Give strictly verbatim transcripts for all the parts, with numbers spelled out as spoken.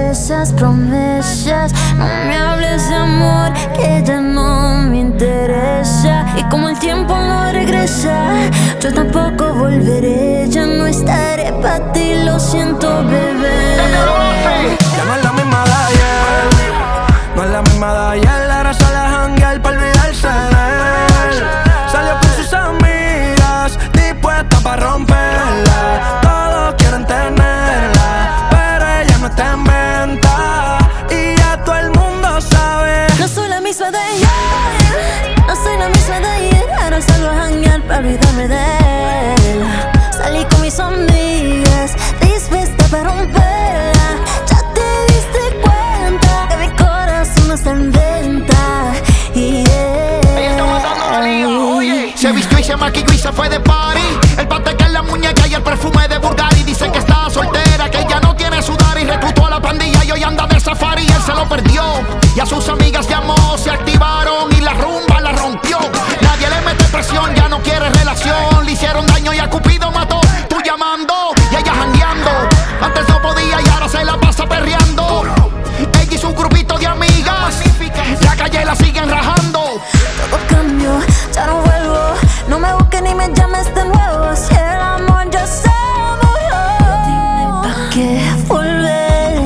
esas promesas. No me hables de amor, que ya no me interesa. Y como el tiempo no regresa, yo tampoco volveré. Ya no estaré pa' ti, lo siento, bebé. Ya no es la misma de ayer, no es la misma de ayer. Ahora sale a janguear pa' olvidarse de él. Salió con sus amigas, dispuesta pa' romperla. Todos quieren tenerla, pero ella no está en venta. Y ya todo el mundo sabe. No soy la misma de ayer, no soy la misma de ayer. Ahora salgo a janguear pa' olvidarme de él. Salí con mis amigas, dispuesta pa' romperla. Ya te diste cuenta que mi corazón no está en venta. Yeah. Ella está matando la liga, oye. Se vistió y se maquilló y se fue de party. El pateque en la muñeca y el perfume de Bulgari. Dice que está soltera, que ella no tiene sudar. Y reclutó a la pandilla y hoy anda de safari. Y él se lo perdió y a sus amigas llamó, se activaron y la rumba la rompió. Nadie le mete presión, ya no quiere relación. Le hicieron daño y a Cupido mató. Tú llamando y ella jangueando. Antes no podía y ahora se la pasa perreando. Ella y su grupito de amigas, la calle la siguen rajando. Todo cambió, ya no vuelvo. No me busques ni me llames de nuevo. Si el amor ya se murió, dime pa' qué volver,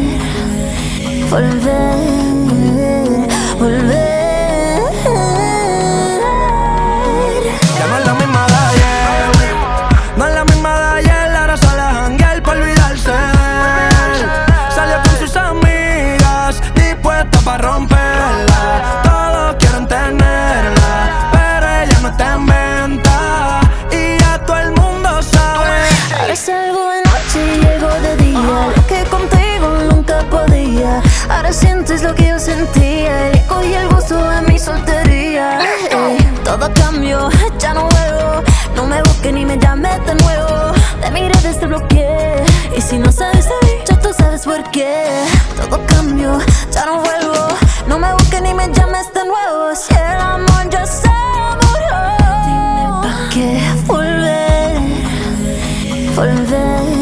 volver, volver. Ya no es la misma de ayer, no es la misma de ayer. Ahora sale a janguear pa' olvidarse de él. Salió con sus amigas, dispuesta pa' romperla. Todos quieren tenerla, pero ella no está en venta. Y ya todo el mundo sabe. Ahora salgo de noche y llego de día. Lo que contigo nunca podía. Ahora sientes lo que yo sentía. Le cogí el gusto de mi soltería. Ey, todo cambió, ya no vuelvo. No me busques ni me llames de nuevo. De mis redes te bloqueé. Y si no sabes de mí, ya tú sabes por qué. Todo cambió, ya no vuelvo. No me busques ni me llames de nuevo. Si el amor ya se murió, dime pa' qué volver, volver,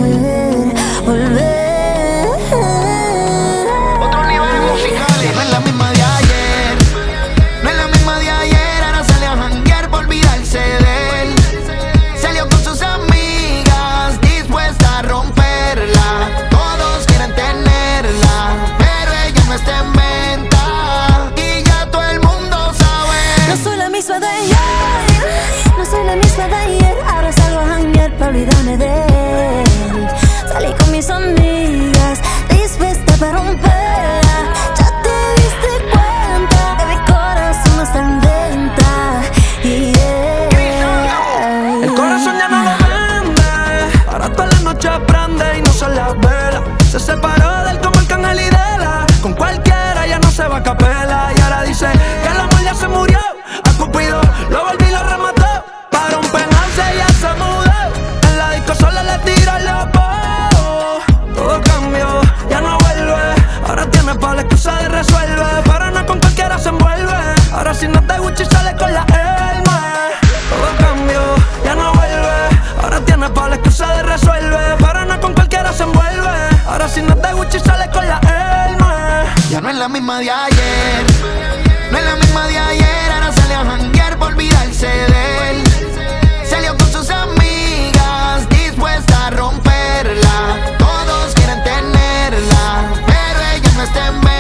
volver. Otro nivel musical. No es la misma de ayer, no es la misma de ayer. Ahora sale a janguear por olvidarse de él. Salió con sus amigas, dispuesta a romperla. Todos quieren tenerla, pero ella no está en venta. Y ya todo el mundo sabe. No soy la misma de ayer, no soy la misma de ayer. Ahora salgo a janguear pa' olvidarme de él. Salí con mis amigas, dispuesta pa' romperla. Ya te diste cuenta que mi corazón no está en venta. Yeah. El corazón ya no lo vende, ahora toda la noche prende y no se la vela. Se separó del como el Arcángel y Dela. Con cualquiera ya no se va a capela. Y ahora dice que el amor ya se murió. A Cupido lo volví y lo remató. Para un penance ya se mudó. En la disco solo le tira el lobo. Todo cambió, ya no vuelve. Ahora tiene pa' la excusa y resuelve. Pero no con cualquiera se envuelve. Ahora si no te Gucci sale con la Hermes. Todo cambió, ya no vuelve. Ahora tiene pa' la excusa de resuelve. Pero no con cualquiera se envuelve. Ahora si no te Gucci sale con la Hermes. Ya no es la misma de ayer, no es la misma de ayer. Ahora sale a janguear por olvidarse de él. Salió con sus amigas, dispuesta a romperla. Todos quieren tenerla, pero ella no está en venta.